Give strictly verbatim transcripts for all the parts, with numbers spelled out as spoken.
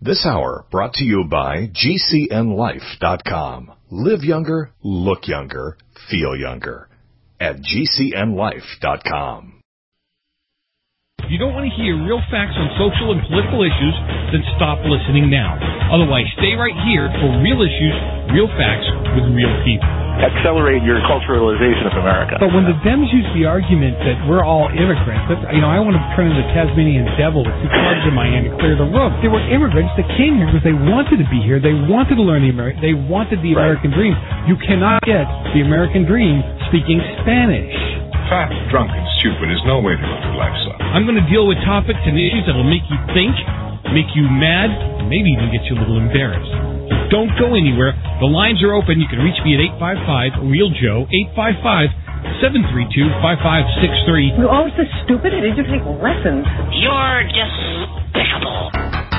This hour brought to you by G C N life dot com. Live younger, look younger, feel younger at G C N life dot com. If you don't want to hear real facts on social and political issues, then stop listening now. Otherwise, stay right here for real issues, real facts with real people. Accelerate your culturalization of America. But when the Dems use the argument that we're all immigrants, that's, you know, I want to turn into the Tasmanian devil with two clubs in my hand and clear the room. They were immigrants that came here because they wanted to be here. They wanted to learn the American. They wanted the Right. American dream. You cannot get the American dream speaking Spanish. Fat, drunk, and stupid is no way to live your life, son. I'm going to deal with topics and issues that will make you think, make you mad, and maybe even get you a little embarrassed. So don't go anywhere. The lines are open. You can reach me at eight five five, real joe, eight five five, seven three two, five five six three. You're always so stupid. I need to take lessons. You're despicable.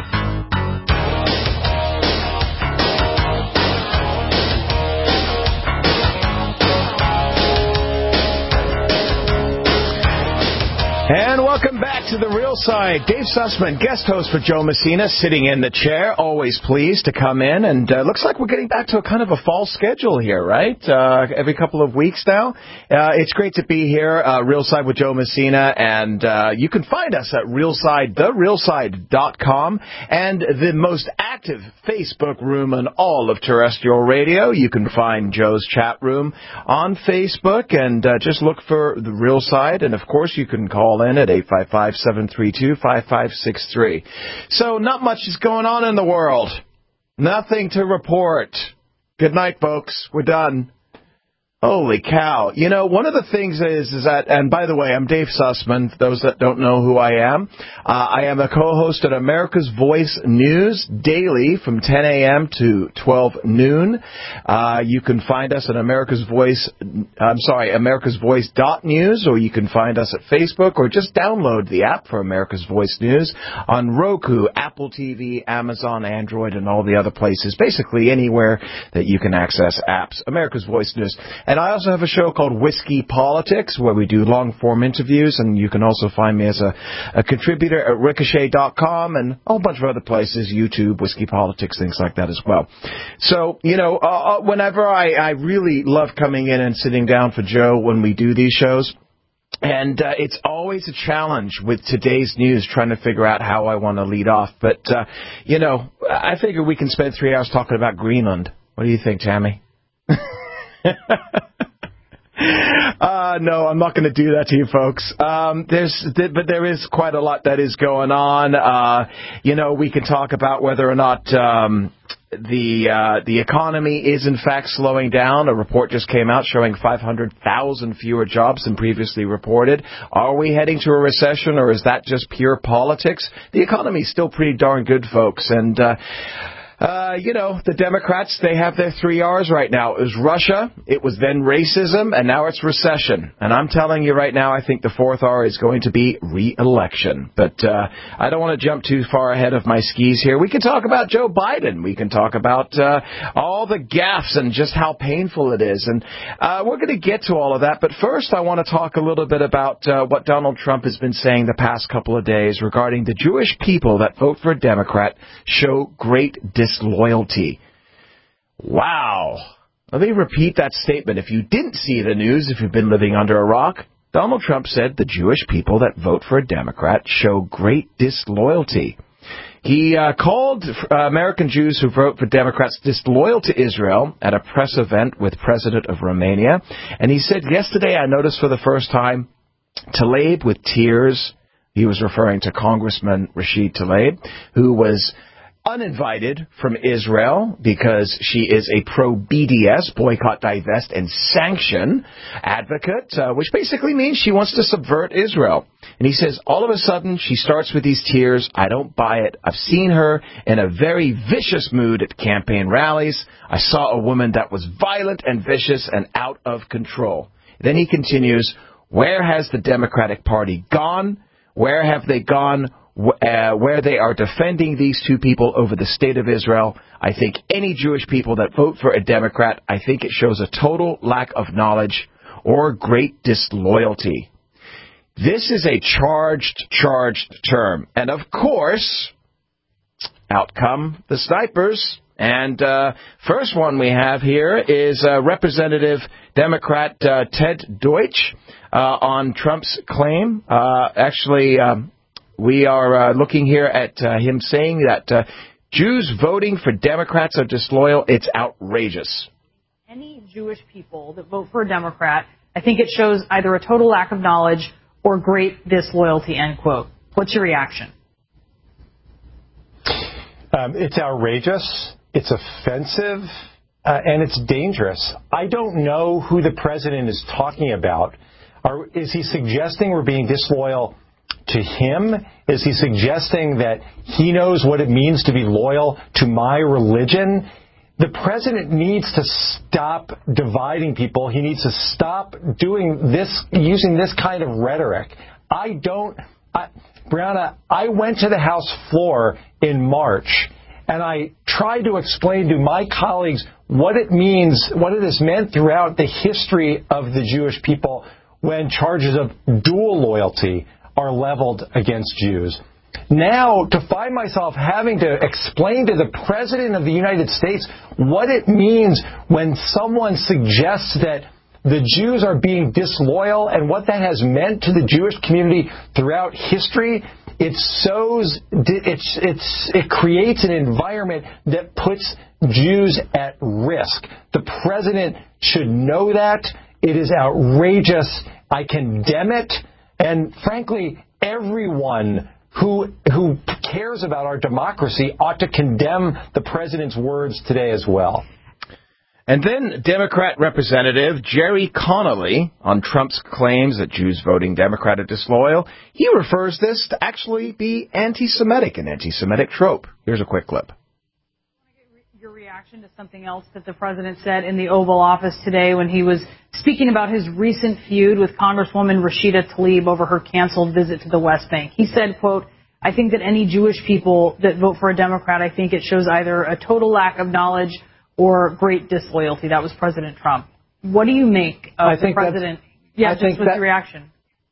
And welcome back to The Real Side. Dave Sussman, guest host for Joe Messina, sitting in the chair. Always pleased to come in. And uh, looks like we're getting back to a kind of a fall schedule here, right? Uh, every couple of weeks now. Uh, it's great to be here, uh, Real Side with Joe Messina. And uh, you can find us at Realside, the real side dot com. And the most active Facebook room in all of terrestrial radio. You can find Joe's chat room on Facebook. And uh, just look for The Real Side. And, of course, you can call in at eight five five, seven three two, five five six three. So not much is going on in the world. Nothing to report. Good night, folks. We're done. Holy cow. You know, one of the things is, is that, and by the way, I'm Dave Sussman, for those that don't know who I am. Uh, I am a co-host at America's Voice News daily from ten a.m. to twelve noon. Uh, you can find us at America's Voice, I'm sorry, americas voice dot news, or you can find us at Facebook, or just download the app for America's Voice News on Roku, Apple T V, Amazon, Android, and all the other places. Basically anywhere that you can access apps. America's Voice News. And I also have a show called Whiskey Politics, where we do long-form interviews, and you can also find me as a, a contributor at ricochet dot com and a whole bunch of other places, YouTube, Whiskey Politics, things like that as well. So, you know, uh, whenever I, I really love coming in and sitting down for Joe when we do these shows. And uh, it's always a challenge with today's news, trying to figure out how I want to lead off. But, uh, you know, I figure we can spend three hours talking about Greenland. What do you think, Tammy? uh, no, I'm not going to do that to you folks. Um, there's, th- but there is quite a lot that is going on. Uh, you know, we can talk about whether or not um, the uh, the economy is in fact slowing down. A report just came out showing five hundred thousand fewer jobs than previously reported. Are we heading to a recession, or is that just pure politics? The economy is still pretty darn good, folks, and. Uh, Uh, you know, the Democrats, they have their three R's right now. It was Russia, it was then racism, and now it's recession. And I'm telling you right now, I think the fourth R is going to be re-election. But uh, I don't want to jump too far ahead of my skis here. We can talk about Joe Biden. We can talk about uh, all the gaffes and just how painful it is. And uh, we're going to get to all of that. But first, I want to talk a little bit about uh, what Donald Trump has been saying the past couple of days regarding the Jewish people that vote for a Democrat show great disloyalty. Disloyalty. Wow. Let me repeat that statement. If you didn't see the news, if you've been living under a rock, Donald Trump said the Jewish people that vote for a Democrat show great disloyalty. He uh, called uh, American Jews who vote for Democrats disloyal to Israel at a press event with President of Romania. And he said, yesterday I noticed for the first time Tlaib with tears. He was referring to Congressman Rashid Tlaib, who was uninvited from Israel because she is a pro-B D S, boycott, divest, and sanction advocate, uh, which basically means she wants to subvert Israel. And he says, all of a sudden, she starts with these tears. I don't buy it. I've seen her in a very vicious mood at campaign rallies. I saw a woman that was violent and vicious and out of control. Then he continues, where has the Democratic Party gone? Where have they gone? Uh, where they are defending these two people over the state of Israel. I think any Jewish people that vote for a Democrat, I think it shows a total lack of knowledge or great disloyalty. This is a charged, charged term. And of course, out come the snipers. And uh, first one we have here is uh, Representative Democrat uh, Ted Deutsch uh, on Trump's claim. Uh, actually, um, we are uh, looking here at uh, him saying that uh, Jews voting for Democrats are disloyal. It's outrageous. Any Jewish people that vote for a Democrat, I think it shows either a total lack of knowledge or great disloyalty, end quote. What's your reaction? Um, it's outrageous. It's offensive, uh, and it's dangerous. I don't know who the president is talking about. Are, is he suggesting we're being disloyal to him? Is he suggesting that he knows what it means to be loyal to my religion? The president needs to stop dividing people. He needs to stop doing this, using this kind of rhetoric. I don't, I, Brianna, I went to the House floor in March, and I tried to explain to my colleagues what it means, what it has meant throughout the history of the Jewish people when charges of dual loyalty are leveled against Jews. Now, to find myself having to explain to the President of the United States what it means when someone suggests that the Jews are being disloyal and what that has meant to the Jewish community throughout history, it sows, it's, it's, it creates an environment that puts Jews at risk. The president should know that. It is outrageous. I condemn it. And frankly, everyone who, who cares about our democracy ought to condemn the president's words today as well. And then Democrat Representative Jerry Connolly on Trump's claims that Jews voting Democrat are disloyal. He refers this to actually be anti-Semitic, an anti-Semitic trope. Here's a quick clip. Your reaction to something else that the president said in the Oval Office today when he was speaking about his recent feud with Congresswoman Rashida Tlaib over her canceled visit to the West Bank. He said, quote, I think that any Jewish people that vote for a Democrat, I think it shows either a total lack of knowledge or great disloyalty. That was President Trump. What do you make of I think the president? Yeah, I just think with that, your reaction.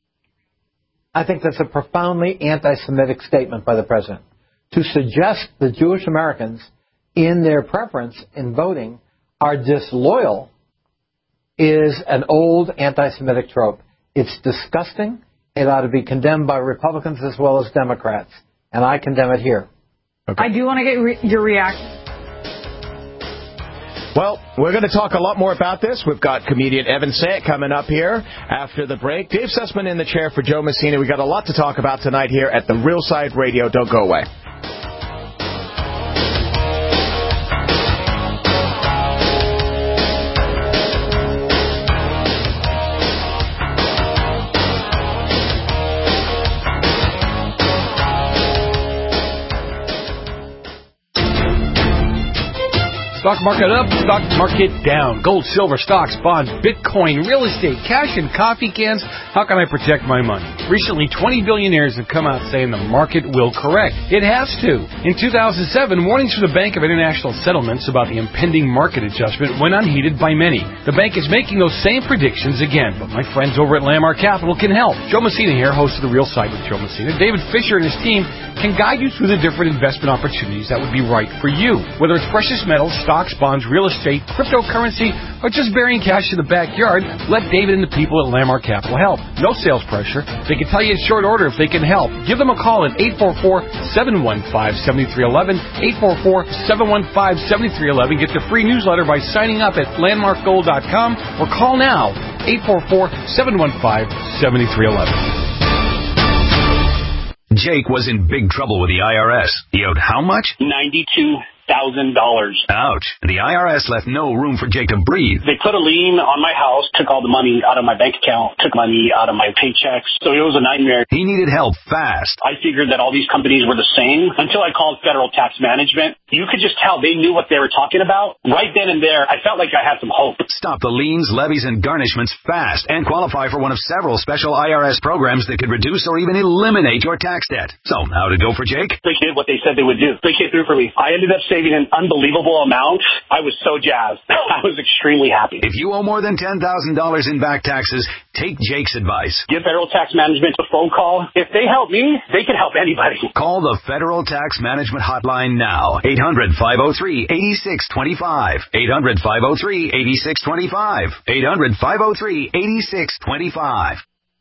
I think that's a profoundly anti-Semitic statement by the president. To suggest that Jewish Americans, in their preference in voting, are disloyal is an old anti-Semitic trope. It's disgusting. It ought to be condemned by Republicans as well as Democrats. And I condemn it here. Okay. I do want to get re- your reaction. Well, we're going to talk a lot more about this. We've got comedian Evan Sayet coming up here after the break. Dave Sussman in the chair for Joe Messina. We've got a lot to talk about tonight here at the Real Side Radio. Don't go away. Stock market up, stock market down. Gold, silver, stocks, bonds, Bitcoin, real estate, cash, and coffee cans. How can I protect my money? Recently, twenty billionaires have come out saying the market will correct. It has to. In two thousand seven, warnings from the Bank of International Settlements about the impending market adjustment went unheeded by many. The bank is making those same predictions again, but my friends over at Landmark Capital can help. Joe Messina here, host of The Real Side with Joe Messina. David Fisher and his team can guide you through the different investment opportunities that would be right for you. Whether it's precious metals, stocks, bonds, real estate, cryptocurrency, or just burying cash in the backyard, let David and the people at Landmark Capital help. No sales pressure. They can tell you in short order if they can help. Give them a call at eight four four, seven one five, seven three one one, eight four four, seven one five, seven three one one. Get the free newsletter by signing up at landmark gold dot com or call now, eight four four, seven one five, seven three one one. Jake was in big trouble with the I R S. He owed how much? ninety-two thousand dollars. Ouch. The I R S left no room for Jake to breathe. They put a lien on my house, took all the money out of my bank account, took money out of my paychecks. So it was a nightmare. He needed help fast. I figured that all these companies were the same until I called Federal Tax Management. You could just tell they knew what they were talking about. Right then and there, I felt like I had some hope. Stop the liens, levies, and garnishments fast and qualify for one of several special I R S programs that could reduce or even eliminate your tax debt. So, how to go for Jake? They did what they said they would do. They came through for me. I ended up saving an unbelievable amount. I was so jazzed. I was extremely happy. If you owe more than ten thousand dollars in back taxes, Take Jake's advice. Give Federal Tax Management a phone call. If they help me, they can help anybody. Call the Federal Tax Management Hotline now. eight hundred, five oh three, eight six two five. eight hundred, five oh three, eight six two five. eight hundred, five oh three, eight six two five.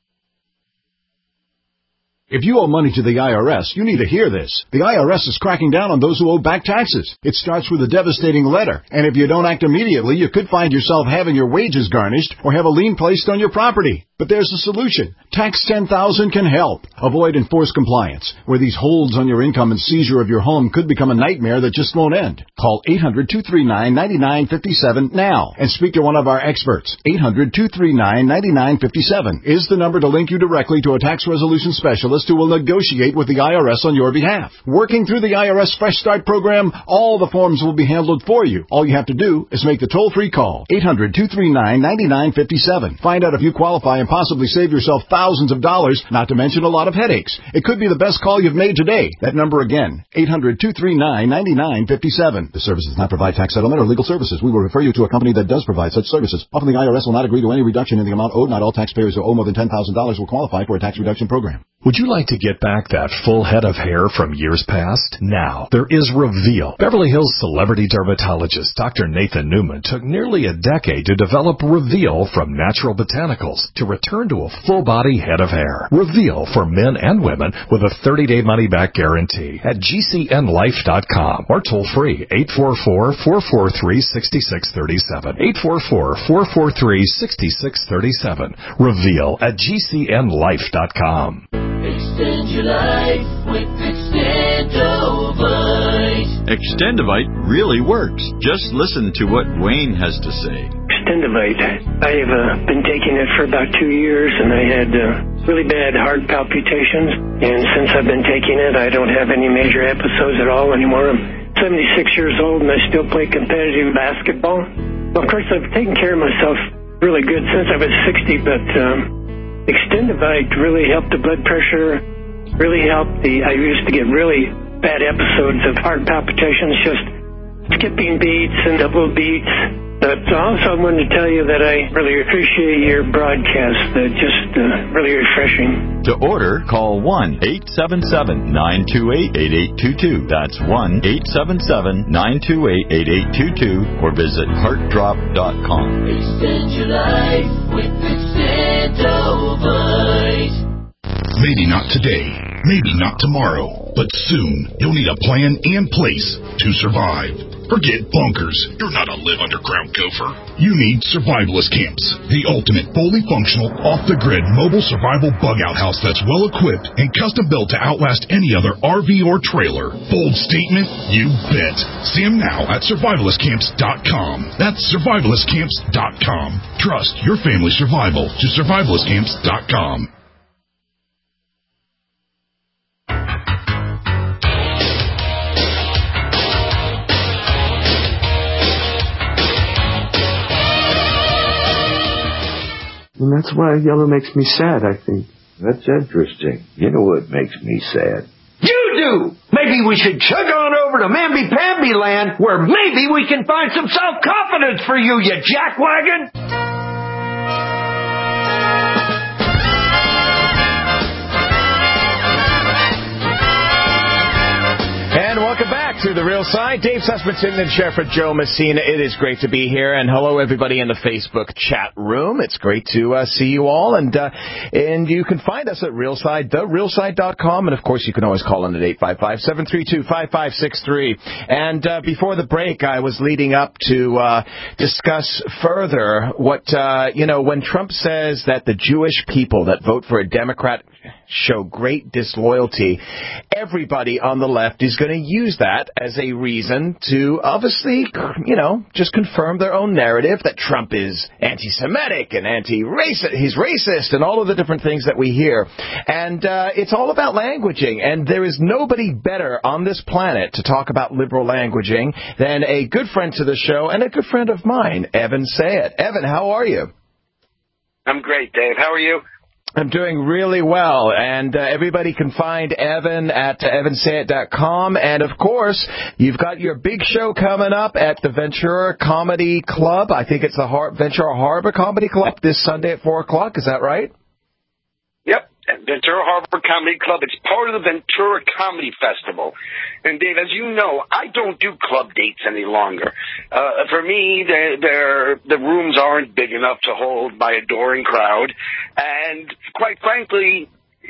If you owe money to the I R S, you need to hear this. The I R S is cracking down on those who owe back taxes. It starts with a devastating letter, and if you don't act immediately, you could find yourself having your wages garnished or have a lien placed on your property. But there's a solution. Tax ten thousand can help. Avoid enforced compliance, where these holds on your income and seizure of your home could become a nightmare that just won't end. Call eight hundred, two three nine, nine nine five seven now and speak to one of our experts. eight hundred, two three nine, nine nine five seven is the number to link you directly to a tax resolution specialist who will negotiate with the I R S on your behalf. Working through the I R S Fresh Start program, all the forms will be handled for you. All you have to do is make the toll-free call. eight hundred, two three nine, nine nine five seven. Find out if you qualify and possibly save yourself thousands of dollars, not to mention a lot of headaches. It could be the best call you've made today. That number again, eight hundred, two three nine, nine nine five seven. The service does not provide tax settlement or legal services. We will refer you to a company that does provide such services. Often the I R S will not agree to any reduction in the amount owed. Not all taxpayers who owe more than ten thousand dollars will qualify for a tax reduction program. Would you like to get back that full head of hair from years past? Now, there is Reveal. Beverly Hills celebrity dermatologist Doctor Nathan Newman took nearly a decade to develop Reveal from natural botanicals to return to a full-body head of hair. Reveal for men and women with a thirty-day money-back guarantee at G C N life dot com or toll-free eight four four, four four three, six six three seven. eight four four, four four three, six six three seven. Reveal at G C N life dot com. Extend your life with Extendovite. Extendovite really works. Just listen to what Wayne has to say. Extendovite. I've uh, been taking it for about two years, and I had uh, really bad heart palpitations. And since I've been taking it, I don't have any major episodes at all anymore. I'm seventy-six years old, and I still play competitive basketball. Well, of course, I've taken care of myself really good since I was sixty, but um, Extendovite really helped the blood pressure, really helped the, I used to get really bad episodes of heart palpitations, just skipping beats and double beats. But also I wanted to tell you that I really appreciate your broadcast, uh, just uh, really refreshing. To order, call one eight seven seven, nine two eight, eight eight two two. That's one eight seven seven, nine two eight, eight eight two two or visit heart drop dot com. Extend your life with Extendovite. Maybe not today, maybe not tomorrow, but soon you'll need a plan and place to survive. Forget bunkers. You're not a live underground gopher. You need Survivalist Camps, the ultimate fully functional, off-the-grid mobile survival bug-out house that's well-equipped and custom-built to outlast any other R V or trailer. Bold statement? You bet. See them now at survivalist camps dot com. That's survivalist camps dot com. Trust your family's survival to survivalist camps dot com. And that's why yellow makes me sad, I think. That's interesting. You know what makes me sad? You do! Maybe we should chug on over to Mamby-Pamby land, where maybe we can find some self-confidence for you, you jackwagon! And welcome back to The Real Side. Dave Sussman sitting in chair for Joe Messina. It is great to be here. And hello, everybody in the Facebook chat room. It's great to uh, see you all. And uh, and you can find us at Realside, the real side dot com. And, of course, you can always call in at eight five five, seven three two, five five six three. And uh, before the break, I was leading up to uh, discuss further what, uh, you know, when Trump says that the Jewish people that vote for a Democrat show great disloyalty, everybody on the left is going to use that as a reason to obviously, you know, just confirm their own narrative that Trump is anti-Semitic and anti-racist, he's racist and all of the different things that we hear. And uh, it's all about languaging, and there is nobody better on this planet to talk about liberal languaging than a good friend to the show and a good friend of mine, Evan Sayet. Evan, how are you? I'm great, Dave. How are you? I'm doing really well, and uh, everybody can find Evan at uh, evan sayet dot com, and of course, you've got your big show coming up at the Ventura Comedy Club. I think it's the Har- Ventura Harbor Comedy Club this Sunday at four o'clock. Is that right? Yep. At Ventura Harbor Comedy Club. It's part of the Ventura Comedy Festival. And, Dave, as you know, I don't do club dates any longer. Uh, for me, they're, they're, the rooms aren't big enough to hold my adoring crowd. And, quite frankly,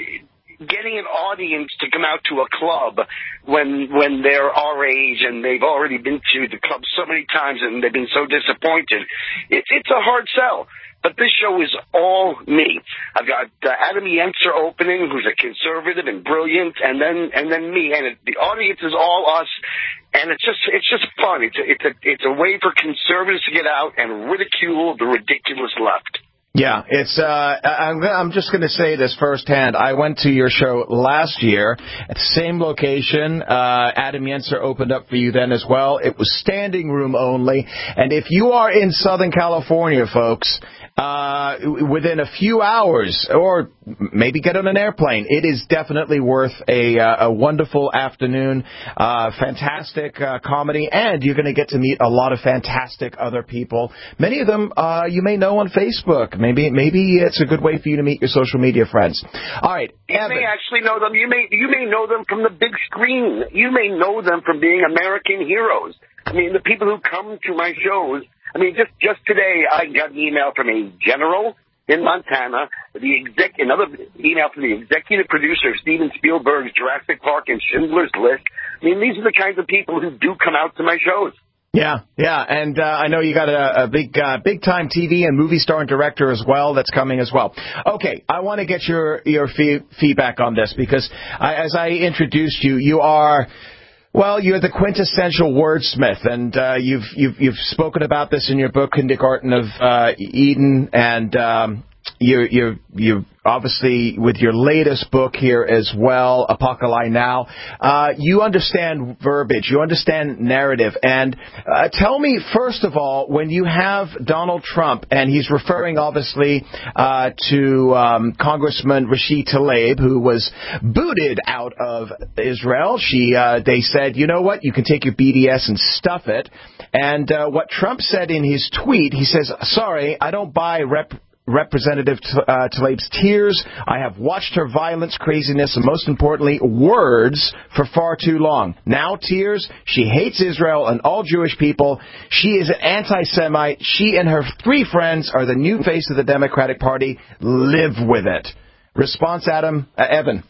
getting an audience to come out to a club when when they're our age and they've already been to the club so many times and they've been so disappointed, it, it's a hard sell. But this show is all me. I've got uh, Adam Yenser opening, who's a conservative and brilliant, and then and then me. And it, the audience is all us, and it's just it's just fun. It's a, it's a it's a way for conservatives to get out and ridicule the ridiculous left. Yeah, it's. Uh, I'm, I'm just going to say this firsthand. I went to your show last year at the same location. Uh, Adam Yenser opened up for you then as well. It was standing room only. And if you are in Southern California, folks, uh, within a few hours, or maybe get on an airplane, it is definitely worth a, uh, a wonderful afternoon. Uh, fantastic uh, comedy, and you're going to get to meet a lot of fantastic other people. Many of them uh, you may know on Facebook. Maybe maybe it's a good way for you to meet your social media friends. All right, you Evan. may actually know them. You may you may know them from the big screen. You may know them from being American heroes. I mean, the people who come to my shows. I mean, just just today, I got an email from a general in Montana, the exec, another email from the executive producer of Steven Spielberg's Jurassic Park and Schindler's List. I mean, these are the kinds of people who do come out to my shows. Yeah, yeah, and uh, I know you got a, a big, uh, big-time T V and movie star and director as well that's coming as well. Okay, I want to get your your fee- feedback on this because I, as I introduced you, you are. Well, you're the quintessential wordsmith, and uh, you've you've you've spoken about this in your book, Kindergarten of uh, Eden, and um, you you you obviously with your latest book here as well, Apocalypse Now. Uh, you understand verbiage, you understand narrative, and uh, tell me first of all, when you have Donald Trump, and he's referring obviously uh, to um, Congressman Rashid Tlaib, who was booted out of Israel. She uh, they said, you know what, you can take your B D S and stuff it. And uh, what Trump said in his tweet, he says, sorry, I don't buy rep. Representative uh, Tlaib's tears. I have watched her violence, craziness, and most importantly, words for far too long. Now tears. She hates Israel and all Jewish people. She is an anti-Semite. She and her three friends are the new face of the Democratic Party. Live with it. Response, Adam? Uh, Evan.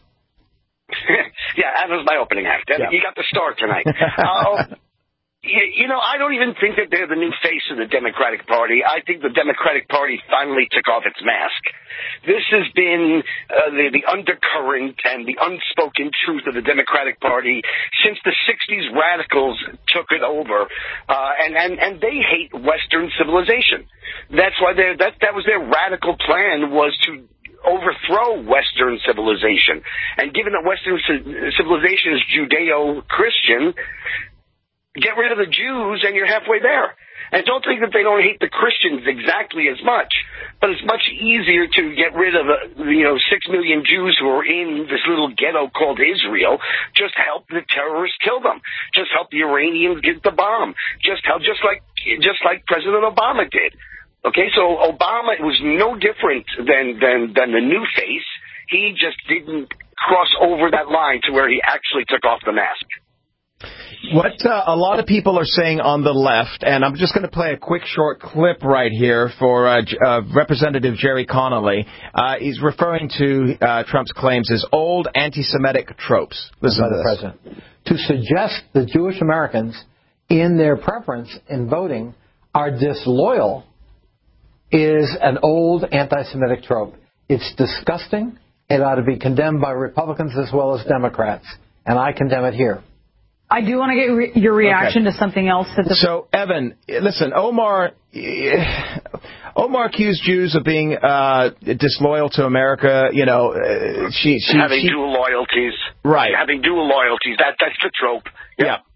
Yeah, Adam's my opening act. Yeah. You got the start tonight. uh, You know, I don't even think that they're the new face of the Democratic Party. I think the Democratic Party finally took off its mask. This has been uh, the, the undercurrent and the unspoken truth of the Democratic Party since the sixties radicals took it over. Uh, and, and, and they hate Western civilization. That's why they that, that was their radical plan, was to overthrow Western civilization. And given that Western civilization is Judeo-Christian, get rid of the Jews and you're halfway there. And don't think that they don't hate the Christians exactly as much, but it's much easier to get rid of, uh, you know, six million Jews who are in this little ghetto called Israel. Just help the terrorists kill them. Just help the Iranians get the bomb. Just help, just like, just like President Obama did. Okay, so Obama was no different than, than, than the new face. He just didn't cross over that line to where he actually took off the mask. What uh, a lot of people are saying on the left, and I'm just going to play a quick short clip right here for uh, uh, Representative Jerry Connolly. Uh, he's referring to uh, Trump's claims as old anti-Semitic tropes. Listen to this. President. To suggest that Jewish Americans, in their preference in voting, are disloyal is an old anti-Semitic trope. It's disgusting. It ought to be condemned by Republicans as well as Democrats, and I condemn it here. I do want to get re- your reaction okay. to something else. That the so, Evan, listen, Omar Omar accused Jews of being uh, disloyal to America. You know, uh, she, she having she, dual loyalties. Right. Having dual loyalties. That That's the trope. Yeah. yeah.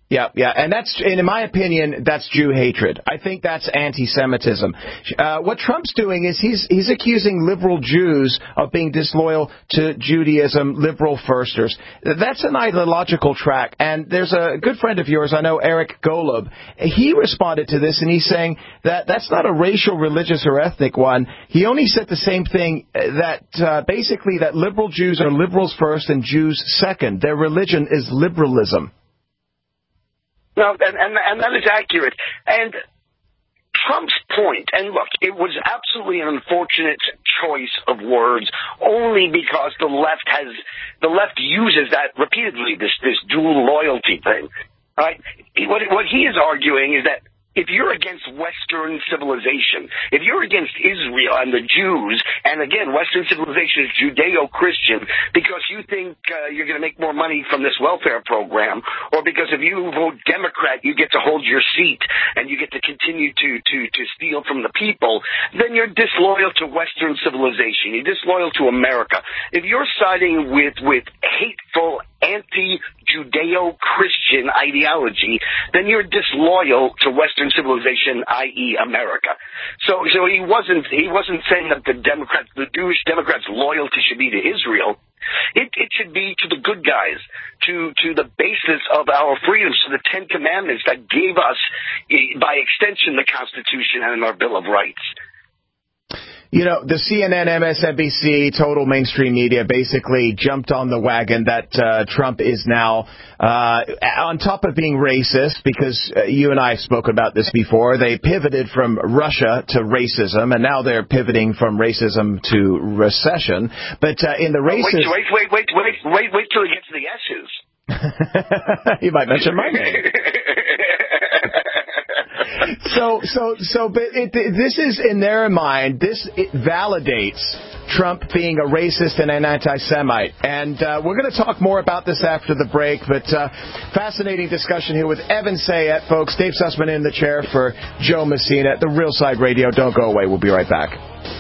Yeah, yeah, and that's, and in my opinion, that's Jew hatred. I think that's anti-Semitism. Uh, what Trump's doing is he's he's accusing liberal Jews of being disloyal to Judaism, liberal firsters. That's an ideological track, and there's a good friend of yours, I know, Eric Golub. He responded to this, and he's saying that that's not a racial, religious, or ethnic one. He only said the same thing, that uh, basically that liberal Jews are liberals first and Jews second. Their religion is liberalism. No, and, and and that is accurate. And Trump's point, and look, it was absolutely an unfortunate choice of words, only because the left has the left uses that repeatedly, this this dual loyalty thing. Right? What what he is arguing is that if you're against Western civilization, if you're against Israel and the Jews, and again, Western civilization is Judeo-Christian, because you think uh, you're going to make more money from this welfare program, or because if you vote Democrat, you get to hold your seat and you get to continue to, to, to steal from the people, then you're disloyal to Western civilization. You're disloyal to America. If you're siding with, with hateful anti-Judeo-Christian ideology, then you're disloyal to Western civilization, that is. America. So, so he wasn't he wasn't saying that the Democrats, the Jewish Democrats' loyalty should be to Israel. It, it should be to the good guys, to to the basis of our freedoms, to the Ten Commandments that gave us, by extension, the Constitution and our Bill of Rights. You know, the C N N, M S N B C, total mainstream media basically jumped on the wagon that uh, Trump is now, uh, on top of being racist, because uh, you and I have spoken about this before, they pivoted from Russia to racism, and now they're pivoting from racism to recession. But uh, in the racist... Wait, wait, wait, wait, wait, wait, wait till he gets to the S's. He might mention my name. So, so, so, but it, this is, in their mind, this it validates Trump being a racist and an anti-Semite. And uh, we're going to talk more about this after the break, but uh, fascinating discussion here with Evan Sayet, folks. Dave Sussman in the chair for Joe Messina at The Real Side Radio. Don't go away. We'll be right back.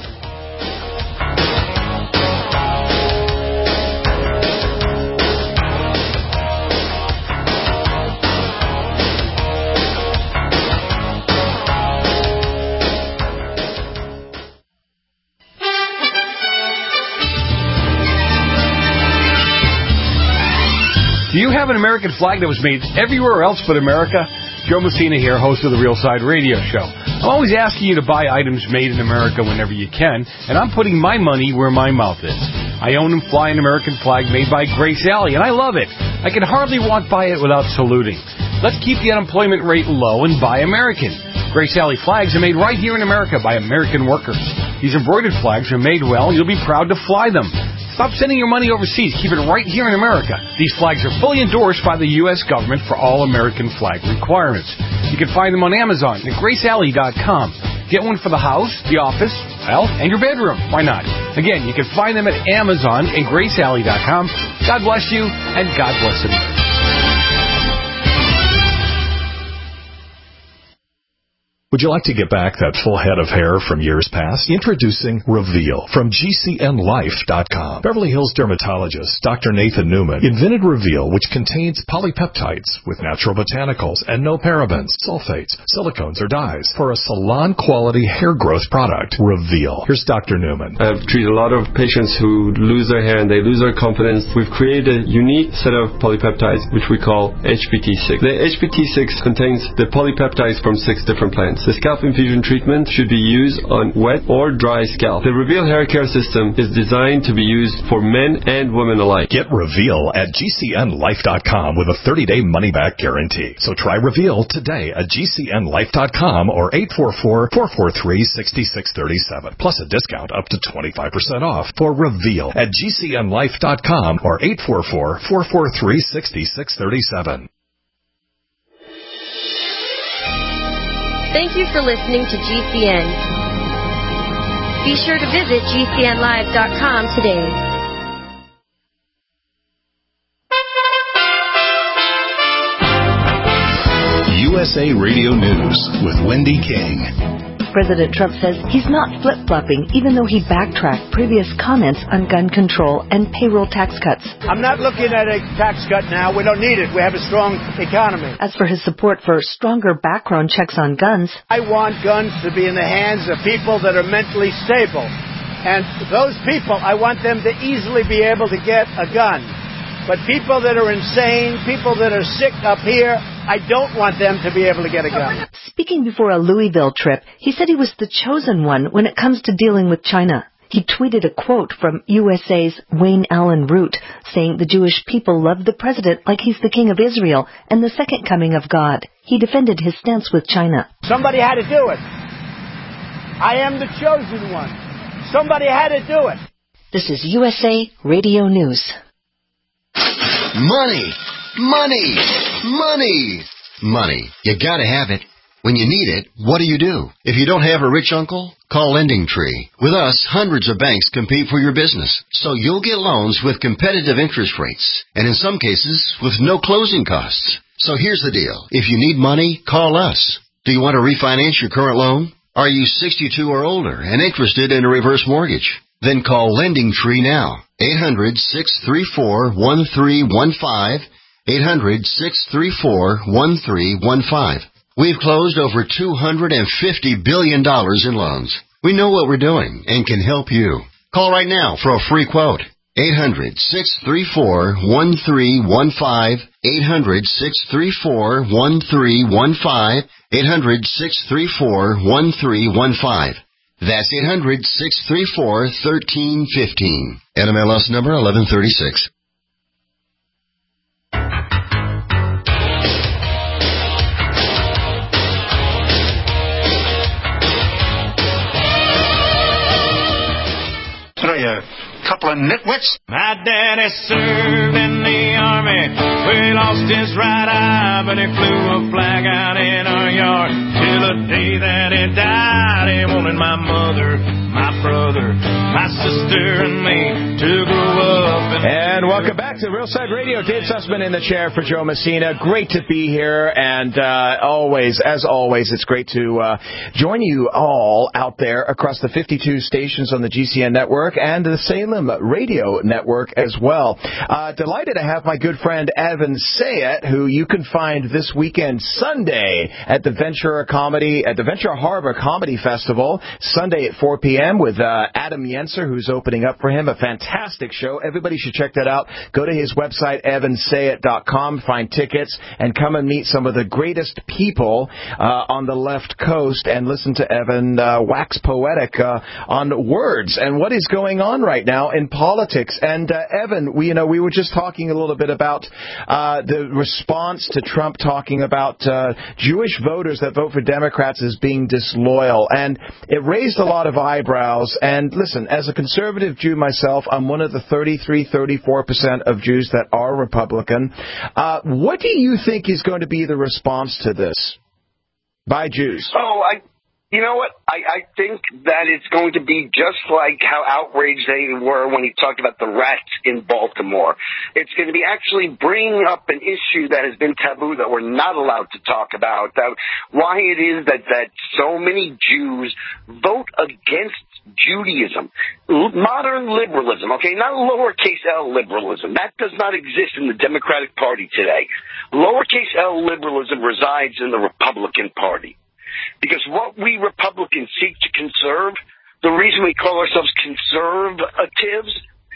Do you have an American flag that was made everywhere else but America? Joe Messina here, host of the Real Side Radio Show. I'm always asking you to buy items made in America whenever you can, and I'm putting my money where my mouth is. I own and fly an American flag made by Grace Alley, and I love it. I can hardly walk by it without saluting. Let's keep the unemployment rate low and buy American. Grace Alley flags are made right here in America by American workers. These embroidered flags are made well, and you'll be proud to fly them. Stop sending your money overseas. Keep it right here in America. These flags are fully endorsed by the U S government for all American flag requirements. You can find them on Amazon at grace alley dot com. Get one for the house, the office, well, and your bedroom. Why not? Again, you can find them at Amazon and grace alley dot com. God bless you, and God bless America. Would you like to get back that full head of hair from years past? Introducing Reveal from G C N life dot com. Beverly Hills dermatologist Doctor Nathan Newman invented Reveal, which contains polypeptides with natural botanicals and no parabens, sulfates, silicones, or dyes for a salon-quality hair growth product. Reveal. Here's Doctor Newman. I've treated a lot of patients who lose their hair and they lose their confidence. We've created a unique set of polypeptides, which we call H P T six. The H P T six contains the polypeptides from six different plants. The scalp infusion treatment should be used on wet or dry scalp. The Reveal hair care system is designed to be used for men and women alike. Get Reveal at G C N life dot com with a thirty-day money-back guarantee. So try Reveal today at G C N life dot com or eight four four, four four three, six six three seven. Plus a discount up to twenty-five percent off for Reveal at G C N life dot com or eight four four, four four three, six six three seven. Thank you for listening to G C N. Be sure to visit G C N live dot com today. U S A Radio News with Wendy King. President Trump says he's not flip-flopping, even though he backtracked previous comments on gun control and payroll tax cuts. I'm not looking at a tax cut now. We don't need it. We have a strong economy. As for his support for stronger background checks on guns, I want guns to be in the hands of people that are mentally stable. And those people, I want them to easily be able to get a gun. But people that are insane, people that are sick up here, I don't want them to be able to get a gun. Speaking before a Louisville trip, he said he was the chosen one when it comes to dealing with China. He tweeted a quote from U S A's Wayne Allen Root, saying the Jewish people love the president like he's the king of Israel and the second coming of God. He defended his stance with China. Somebody had to do it. I am the chosen one. Somebody had to do it. This is U S A Radio News. Money, money, money, money. You gotta have it. When you need it, what do you do? If you don't have a rich uncle, call Lending Tree. With us, hundreds of banks compete for your business, so you'll get loans with competitive interest rates, and in some cases, with no closing costs. So here's the deal. If you need money, call us. Do you want to refinance your current loan? Are you sixty-two or older and interested in a reverse mortgage? Then call Lending Tree now. eight hundred, six three four, one three one five. eight hundred, six three four, one three one five. We've closed over two hundred fifty billion dollars in loans. We know what we're doing and can help you. Call right now for a free quote. eight hundred, six three four, one three one five. eight hundred, six three four, one three one five. eight hundred, six three four, one three one five. That's eight hundred, six three four, one three one five. N M L S number eleven thirty-six. A couple of nitwits. My daddy served in the army. We lost his right eye, but he flew a flag out in our yard. Till the day that he died, he wanted my mother, my brother, my sister, and me to grow up. And, and welcome back to Real Side Radio. Dave Sussman in the chair for Joe Messina. Great to be here, and uh, always, as always, it's great to uh, join you all out there across the fifty-two stations on the G C N network and the Salem Radio Network as well. Uh, delighted to have my good friend Evan Sayet, who you can find this weekend, Sunday, at the Ventura Comedy, at the Ventura Harbor Comedy Festival, Sunday at four p.m. with uh, Adam Yenser, who's opening up for him. A fantastic show. Everybody should check that out. Go to his website, evan sayet dot com, find tickets, and come and meet some of the greatest people uh, on the left coast and listen to Evan uh, wax poetic uh, on words and what is going on right now in politics. And uh, Evan, we you know we were just talking a little bit about uh, the response to Trump talking about uh, Jewish voters that vote for Democrats as being disloyal, and it raised a lot of eyebrows. And listen, as a conservative Jew myself, I'm one of the thirty-three, thirty-four percent of Jews that are Republican. Uh, what do you think is going to be the response to this by Jews? Oh, I. You know what? I, I think that it's going to be just like how outraged they were when he talked about the rats in Baltimore. It's going to be actually bringing up an issue that has been taboo, that we're not allowed to talk about, that why it is that, that so many Jews vote against Judaism. Modern liberalism, okay, not lowercase l liberalism. That does not exist in the Democratic Party today. Lowercase l liberalism resides in the Republican Party. Because what we Republicans seek to conserve, the reason we call ourselves conservatives,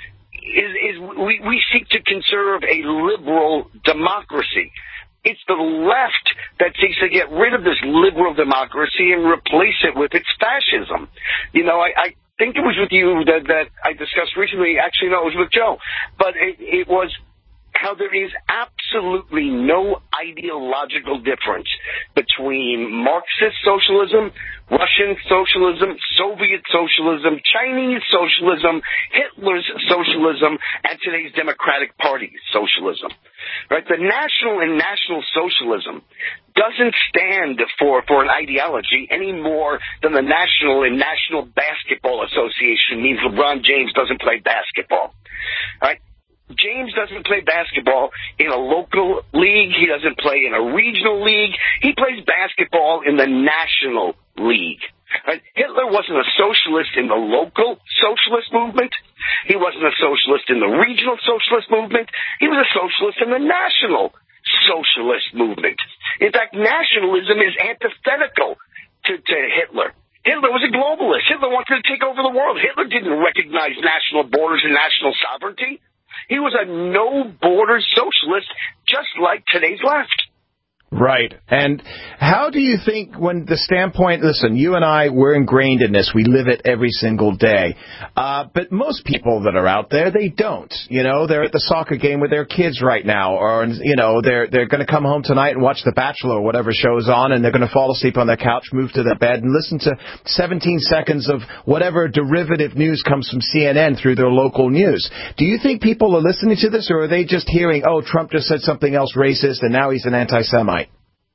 is, is we, we seek to conserve a liberal democracy. It's the left that seeks to get rid of this liberal democracy and replace it with its fascism. You know, I, I think it was with you that, that I discussed recently. Actually, no, it was with Joe. But it, it was how there is absolutely no ideological difference between Marxist socialism, Russian socialism, Soviet socialism, Chinese socialism, Hitler's socialism, and today's Democratic Party socialism. Right? The national and national socialism doesn't stand for, for an ideology any more than the National and National Basketball Association means LeBron James doesn't play basketball. Right? James doesn't play basketball in a local league. He doesn't play in a regional league. He plays basketball in the National League. Right? Hitler wasn't a socialist in the local socialist movement. He wasn't a socialist in the regional socialist movement. He was a socialist in the national socialist movement. In fact, nationalism is antithetical to, to Hitler. Hitler was a globalist. Hitler wanted to take over the world. Hitler didn't recognize national borders and national sovereignty. He was a no-border socialist, just like today's left. Right. And how do you think when the standpoint, listen, you and I, we're ingrained in this. We live it every single day. Uh, but most people that are out there, they don't. You know, they're at the soccer game with their kids right now. Or, you know, they're they're going to come home tonight and watch The Bachelor or whatever show's on, and they're going to fall asleep on their couch, move to their bed, and listen to seventeen seconds of whatever derivative news comes from C N N through their local news. Do you think people are listening to this, or are they just hearing, oh, Trump just said something else racist, and now he's an anti-Semite?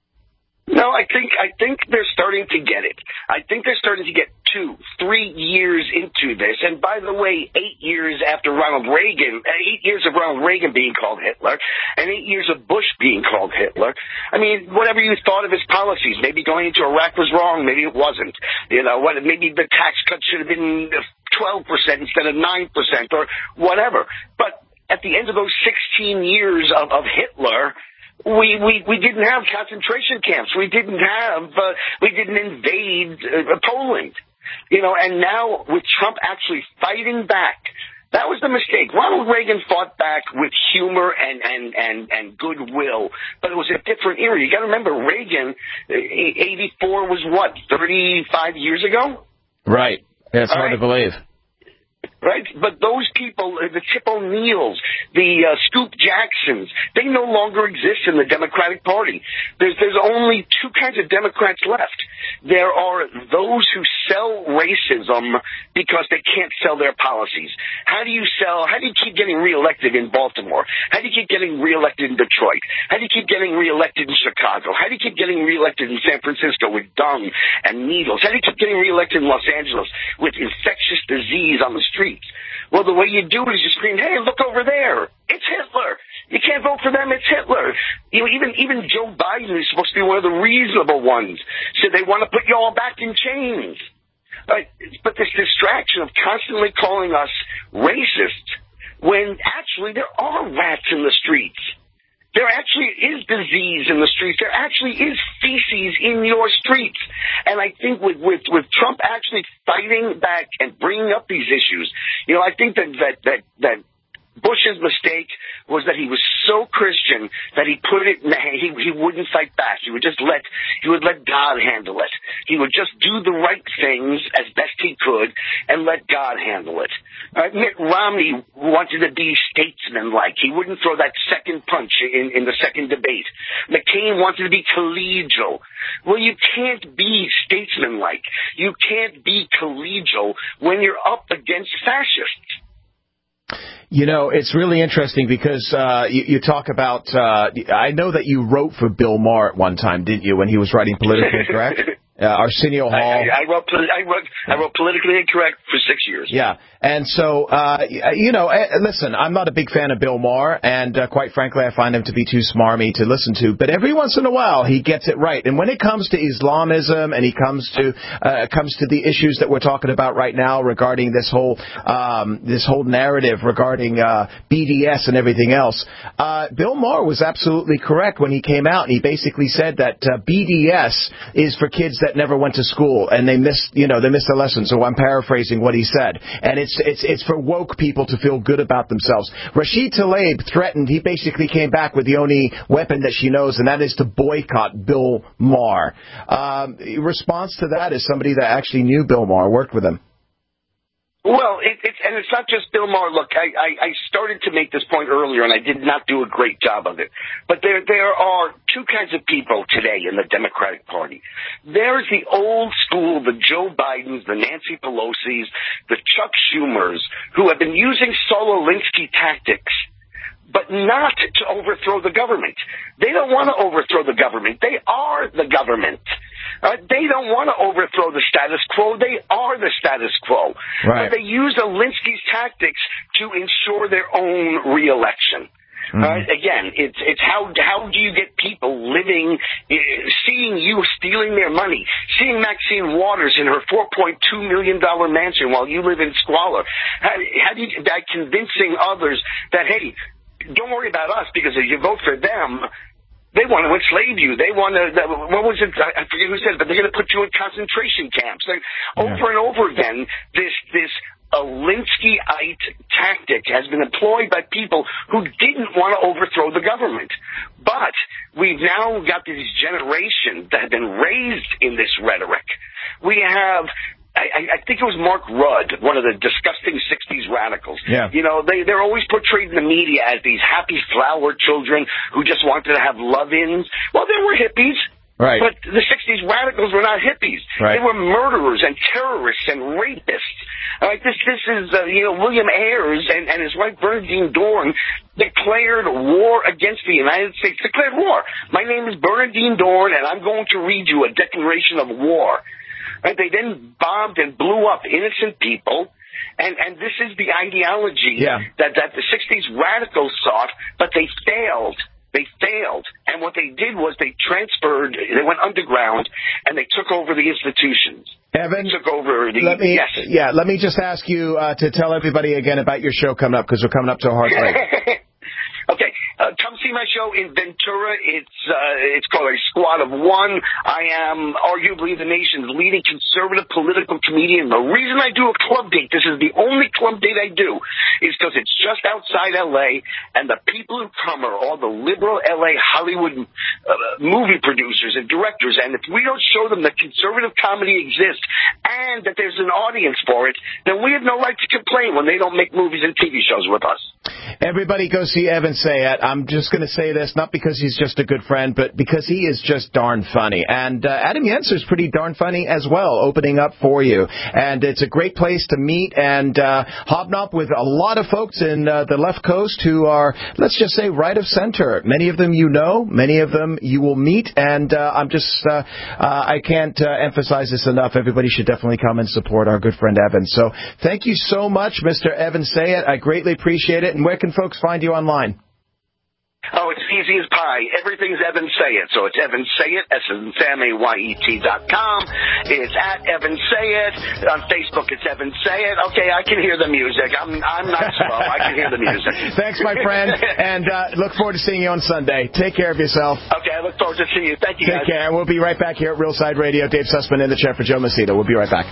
No, I think I think they're starting to get it. I think they're starting to get two, three years into this. And by the way, eight years after Ronald Reagan, eight years of Ronald Reagan being called Hitler, and eight years of Bush being called Hitler. I mean, whatever you thought of his policies, maybe going into Iraq was wrong, maybe it wasn't. You know, what, maybe the tax cut should have been twelve percent instead of nine percent or whatever. But at the end of those sixteen years of, of Hitler, We, we, we didn't have concentration camps. We didn't have, uh, we didn't invade uh, Poland. You know, and now with Trump actually fighting back, that was the mistake. Ronald Reagan fought back with humor and, and, and, and goodwill, but it was a different era. You got to remember, Reagan, eighty-four was what, thirty-five years ago? Right. Yeah, it's hard right. to believe. Right? But those people, the Tip O'Neills, the uh, Scoop Jacksons, they no longer exist in the Democratic Party. There's, there's only two kinds of Democrats left. There are those who sell racism because they can't sell their policies. How do you sell, how do you keep getting reelected in Baltimore? How do you keep getting reelected in Detroit? How do you keep getting reelected in Chicago? How do you keep getting reelected in San Francisco with dung and needles? How do you keep getting reelected in Los Angeles with infectious disease on the street? Well, the way you do it is you scream, hey, look over there. It's Hitler. You can't vote for them. It's Hitler. You know, even, even Joe Biden is supposed to be one of the reasonable ones. So they want to put you all back in chains. Right? But this distraction of constantly calling us racist when actually there are rats in the streets. There actually is disease in the streets. There actually is feces in your streets. And I think with, with, with Trump actually fighting back and bringing up these issues, you know, I think that, that, that, that Bush's mistake was that he was so Christian that he put it in the hand. He, he wouldn't fight back. He would just let, he would let God handle it. He would just do the right things as best he could and let God handle it. Uh, Mitt Romney wanted to be statesman-like. He wouldn't throw that second punch in, in the second debate. McCain wanted to be collegial. Well, you can't be statesman-like. You can't be collegial when you're up against fascists. You know, it's really interesting because uh, you, you talk about, uh, I know that you wrote for Bill Maher at one time, didn't you, when he was writing Politically Correct? Uh, Arsenio Hall. I, I, I, wrote, I, wrote, I wrote Politically Incorrect for six years. Yeah. And so, uh, you know, listen, I'm not a big fan of Bill Maher, and uh, quite frankly, I find him to be too smarmy to listen to. But every once in a while, he gets it right. And when it comes to Islamism and he comes to uh, comes to the issues that we're talking about right now regarding this whole um, this whole narrative regarding uh, B D S and everything else, uh, Bill Maher was absolutely correct when he came out. And he basically said that uh, B D S is for kids that never went to school and they missed, you know, they missed a lesson. So I'm paraphrasing what he said. And it's It's it's for woke people to feel good about themselves. Rashid Tlaib threatened, he basically came back with the only weapon that she knows, and that is to boycott Bill Maher. Um, response to that is somebody that actually knew Bill Maher, worked with him. Well, it, it's and it's not just Bill Maher. Look, I, I, I started to make this point earlier, and I did not do a great job of it. But there there are two kinds of people today in the Democratic Party. There's the old school, the Joe Bidens, the Nancy Pelosi's, the Chuck Schumers, who have been using Saul Alinsky tactics, but not to overthrow the government. They don't want to overthrow the government. They are the government. Uh, they don't want to overthrow the status quo. They are the status quo. Right. But they use Alinsky's tactics to ensure their own reelection. Mm-hmm. Uh, again, it's it's how how do you get people living, uh, seeing you stealing their money, seeing Maxine Waters in her four point two million dollars mansion while you live in squalor? How, how do you, by convincing others that, hey, don't worry about us because if you vote for them, they want to enslave you. They want to, what was it? I forget who said it, but they're going to put you in concentration camps. Like, yeah. Over and over again, this, this, Alinskyite tactic has been employed by people who didn't want to overthrow the government. But we've now got this generation that have been raised in this rhetoric. We have, I, I think it was Mark Rudd, one of the disgusting sixties radicals. Yeah. You know, they, they're always portrayed in the media as these happy flower children who just wanted to have love-ins. Well, they were hippies. Right. But the sixties radicals were not hippies. Right. They were murderers and terrorists and rapists. Like this, this is, uh, you know, William Ayers and, and his wife Bernadine Dorn declared war against the United States. Declared war. My name is Bernadine Dorn, and I'm going to read you a declaration of war. Right? They then bombed and blew up innocent people. And, and this is the ideology yeah. that, that the sixties radicals sought, but they failed. They failed, and what they did was they transferred, they went underground, and they took over the institutions. Evan, they took over the, let me, yes. Yeah, let me just ask you uh, to tell everybody again about your show coming up, because we're coming up to a hard break. Okay, uh, come see my show in Ventura. It's uh, it's called A Squad of One. I am arguably the nation's leading conservative political comedian. The reason I do a club date, this is the only club date I do, is because it's just outside L A, and the people who come are all the liberal L A Hollywood uh, movie producers and directors. And if we don't show them that conservative comedy exists and that there's an audience for it, then we have no right to complain when they don't make movies and T V shows with us. Everybody go see Evan Sayat. I'm just going to say this, not because he's just a good friend, but because he is just darn funny. And uh, Adam Yenser's pretty darn funny as well, opening up for you. And it's a great place to meet and uh, hobnob with a lot of folks in uh, the left coast who are, let's just say, right of center. Many of them you know, many of them you will meet. And uh, I'm just, uh, uh, I can't uh, emphasize this enough. Everybody should definitely come and support our good friend Evan. So thank you so much, Mister Evan Sayat. I greatly appreciate it. And where can folks find you online? Oh, it's easy as pie. Everything's Evan Sayat. So it's Evan Sayat, S in Sam, A Y E T dot com. It's at Evan Sayat. On Facebook, it's Evan Sayat. Okay, I can hear the music. I'm I'm not slow. I can hear the music. Thanks, my friend. And uh, look forward to seeing you on Sunday. Take care of yourself. Okay, I look forward to seeing you. Thank you, Take guys. care. We'll be right back here at Real Side Radio. Dave Sussman in the chair for Joe Macedo. We'll be right back.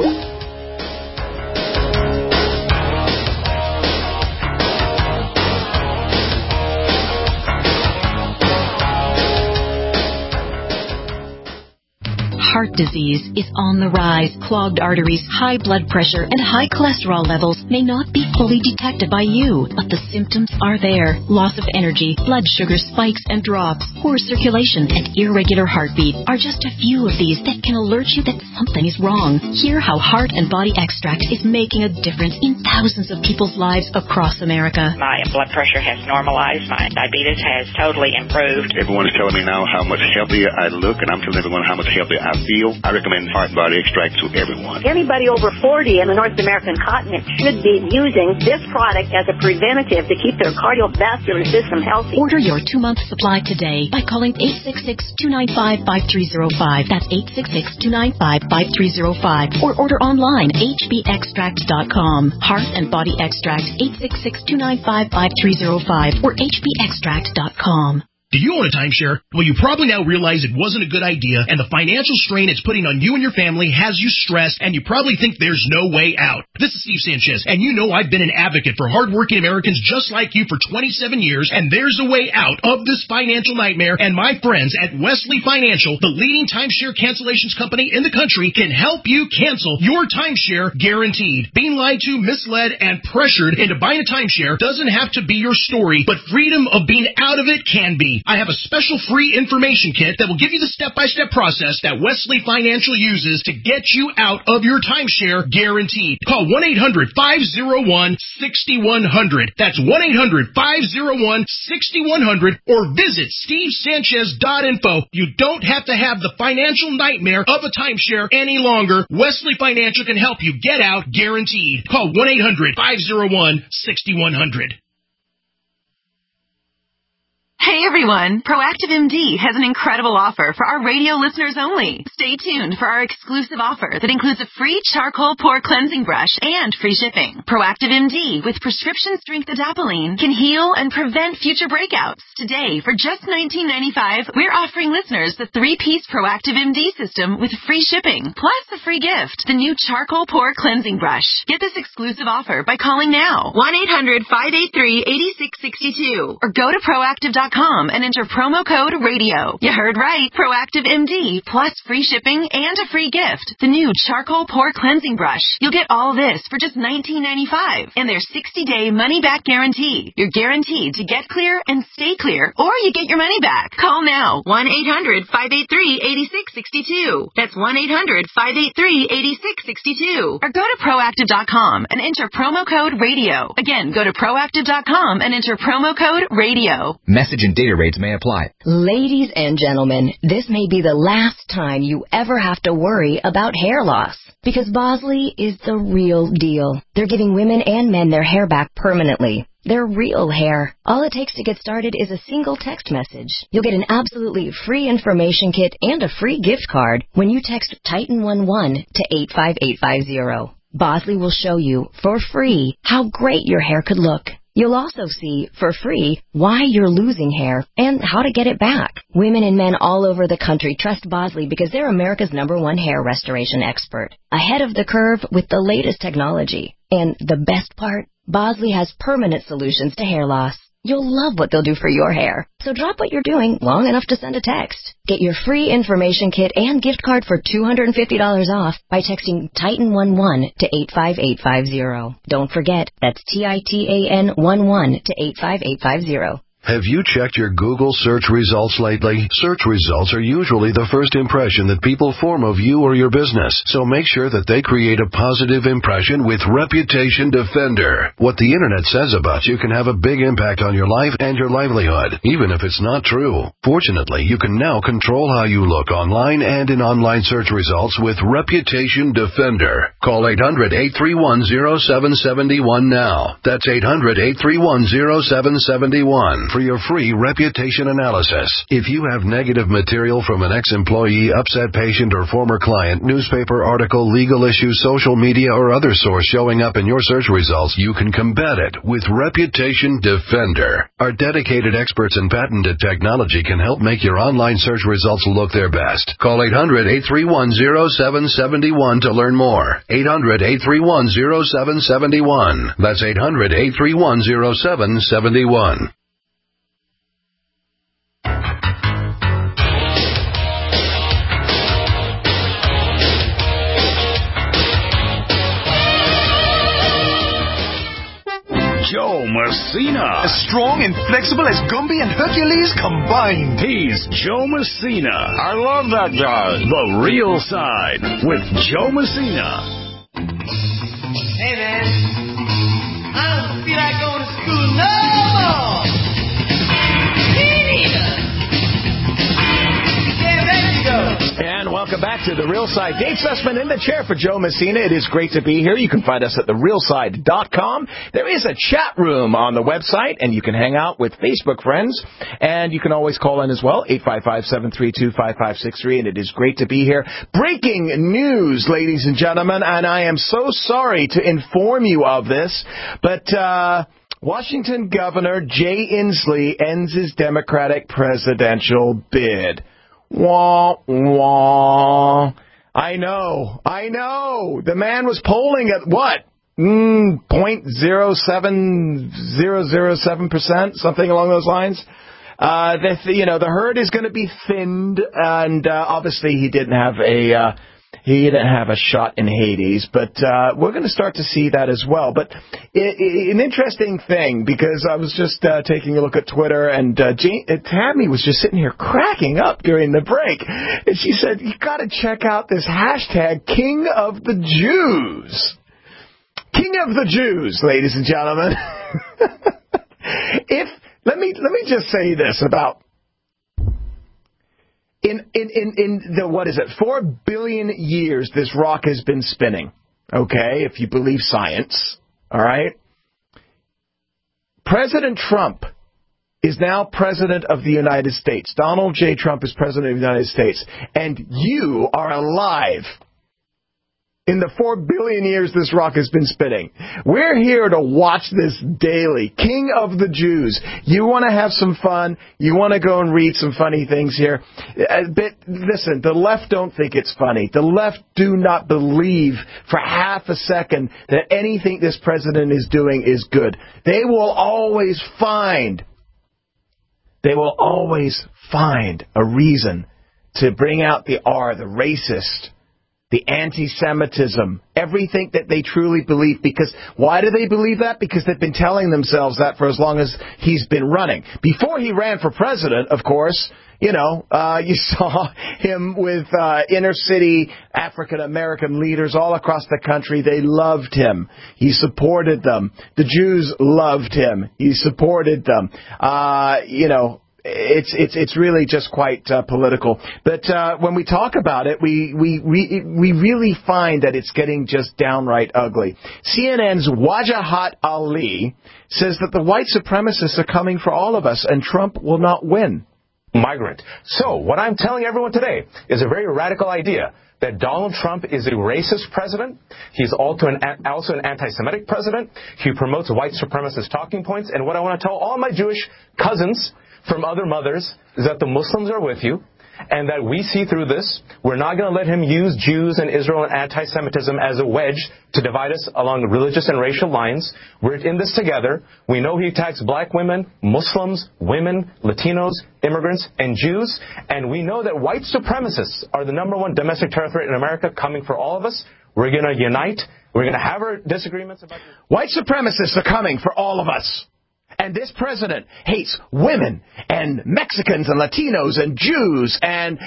Heart disease is on the rise. Clogged arteries, high blood pressure, and high cholesterol levels may not be fully detected by you, but the symptoms are there. Loss of energy, blood sugar spikes and drops, poor circulation, and irregular heartbeat are just a few of these that can alert you that something is wrong. Hear how Heart and Body Extract is making a difference in thousands of people's lives across America. My blood pressure has normalized. My diabetes has totally improved. Everyone is telling me now how much healthier I look, and I'm telling everyone how much healthier I feel. I recommend Heart and Body Extract to everyone. Anybody over forty in the North American continent should be using this product as a preventative to keep their cardiovascular system healthy. Order your two-month supply today by calling eight six six, two nine five, five three zero five. That's eight six six, two nine five, five three zero five. Or order online, h b extract dot com. Heart and Body Extract, eight six six, two nine five, five three zero five or h b extract dot com. Do you own a timeshare? Well, you probably now realize it wasn't a good idea, and the financial strain it's putting on you and your family has you stressed, and you probably think there's no way out. This is Steve Sanchez, and you know I've been an advocate for hardworking Americans just like you for twenty-seven years, and there's a way out of this financial nightmare, and my friends at Wesley Financial, the leading timeshare cancellations company in the country, can help you cancel your timeshare guaranteed. Being lied to, misled, and pressured into buying a timeshare doesn't have to be your story, but freedom of being out of it can be. I have a special free information kit that will give you the step-by-step process that Wesley Financial uses to get you out of your timeshare guaranteed. Call one eight hundred, five oh one, six one zero zero. That's one eight hundred, five oh one, six one zero zero or visit steve sanchez dot info. You don't have to have the financial nightmare of a timeshare any longer. Wesley Financial can help you get out guaranteed. Call one eight hundred, five oh one, six one zero zero. Hey everyone, Proactive M D has an incredible offer for our radio listeners only. Stay tuned for our exclusive offer that includes a free charcoal pore cleansing brush and free shipping. Proactive M D with prescription strength adapalene can heal and prevent future breakouts. Today, for just nineteen ninety-five dollars, we're offering listeners the three-piece Proactive M D system with free shipping, plus a free gift, the new charcoal pore cleansing brush. Get this exclusive offer by calling now, one eight hundred, five eight three, eight six six two, or go to proactive dot com and enter promo code radio. You heard right. Proactive M D plus free shipping and a free gift. The new charcoal pore cleansing brush. You'll get all this for just nineteen ninety-five dollars and their sixty-day money-back guarantee. You're guaranteed to get clear and stay clear, or you get your money back. Call now. one eight hundred, five eight three, eight six six two. That's one eight hundred, five eight three, eight six six two. Or go to proactive dot com and enter promo code radio. Again, go to proactive dot com and enter promo code radio. Message and data rates may apply. Ladies and gentlemen, this may be the last time you ever have to worry about hair loss. Because Bosley is the real deal. They're giving women and men their hair back permanently. Their real hair. All it takes to get started is a single text message. You'll get an absolutely free information kit and a free gift card when you text Titan eleven to eight five eight five zero. Bosley will show you, for free, how great your hair could look. You'll also see, for free, why you're losing hair and how to get it back. Women and men all over the country trust Bosley because they're America's number one hair restoration expert. Ahead of the curve with the latest technology. And the best part, Bosley has permanent solutions to hair loss. You'll love what they'll do for your hair. So drop what you're doing long enough to send a text. Get your free information kit and gift card for two hundred fifty dollars off by texting Titan eleven to eight five eight five zero. Don't forget, that's T I T A N eleven to eight five eight five zero. Have you checked your Google search results lately? Search results are usually the first impression that people form of you or your business, so make sure that they create a positive impression with Reputation Defender. What the internet says about you can have a big impact on your life and your livelihood, even if it's not true. Fortunately, you can now control how you look online and in online search results with Reputation Defender. Call eight hundred, eight three one, zero seven seven one now. That's eight hundred, eight three one, zero seven seven one. For your free reputation analysis. If you have negative material from an ex-employee, upset patient, or former client, newspaper article, legal issue, social media, or other source showing up in your search results, you can combat it with Reputation Defender. Our dedicated experts in patented technology can help make your online search results look their best. Call eight hundred, eight three one, zero seven seven one to learn more. eight hundred, eight three one, zero seven seven one. That's eight hundred, eight three one, zero seven seven one. Joe Messina. As strong and flexible as Gumby and Hercules combined. He's Joe Messina. I love that guy. The Real Side with Joe Messina. Hey, man. I don't feel like going to school no more. Yeah, there you go. And welcome back to The Real Side. Dave Sussman in the chair for Joe Messina. It is great to be here. You can find us at the real side dot com. There is a chat room on the website, and you can hang out with Facebook friends. And you can always call in as well, eight five five, seven three two, five five six three. And it is great to be here. Breaking news, ladies and gentlemen, and I am so sorry to inform you of this, but uh Washington Governor Jay Inslee ends his Democratic presidential bid. Wah, wah. I know, I know. The man was polling at what? Mm, zero point zero seven zero zero seven percent, something along those lines. Uh, the, you know, the herd is going to be thinned, and uh, obviously he didn't have a uh, he didn't have a shot in Hades, but uh, we're going to start to see that as well. But it, it, an interesting thing, because I was just uh, taking a look at Twitter, and uh, Jane, uh, Tammy was just sitting here cracking up during the break, and she said, "You got to check out this hashtag King of the Jews." King of the Jews, ladies and gentlemen. if let me let me just say this about. In, in, in, in the, what is it, four billion years this rock has been spinning, okay, if you believe science, all right? President Trump is now President of the United States. Donald J. Trump is President of the United States. And you are alive in the four billion years this rock has been spinning. We're here to watch this daily. King of the Jews. You want to have some fun. You want to go and read some funny things here. But listen, the left don't think it's funny. The left do not believe for half a second that anything this president is doing is good. They will always find, they will always find a reason to bring out the R, the racist, the anti-Semitism, everything that they truly believe. Because why do they believe that? Because they've been telling themselves that for as long as he's been running. Before he ran for president, of course, you know, uh, you saw him with uh, inner-city African-American leaders all across the country. They loved him. He supported them. The Jews loved him. He supported them. Uh, you know, It's it's it's really just quite uh, political. But uh, when we talk about it, we we we we really find that it's getting just downright ugly. C N N's Wajahat Ali says that the white supremacists are coming for all of us, and Trump will not win. Migrant. So what I'm telling everyone today is a very radical idea. That Donald Trump is a racist president. He's also an, also an anti-Semitic president. He promotes white supremacist talking points. And what I want to tell all my Jewish cousins from other mothers is that the Muslims are with you and that we see through this. We're not going to let him use Jews and Israel and anti-Semitism as a wedge to divide us along religious and racial lines. We're in this together. We know he attacks black women, Muslims, women, Latinos, immigrants, and Jews. And we know that white supremacists are the number one domestic terror threat in America coming for all of us. We're going to unite. We're going to have our disagreements about this. White supremacists are coming for all of us. And this president hates women and Mexicans and Latinos and Jews and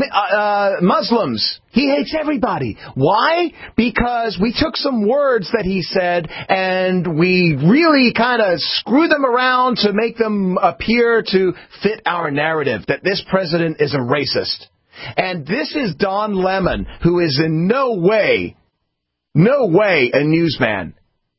uh, Muslims. He hates everybody. Why? Because we took some words that he said and we really kind of screwed them around to make them appear to fit our narrative that this president is a racist. And this is Don Lemon, who is in no way, no way a newsman.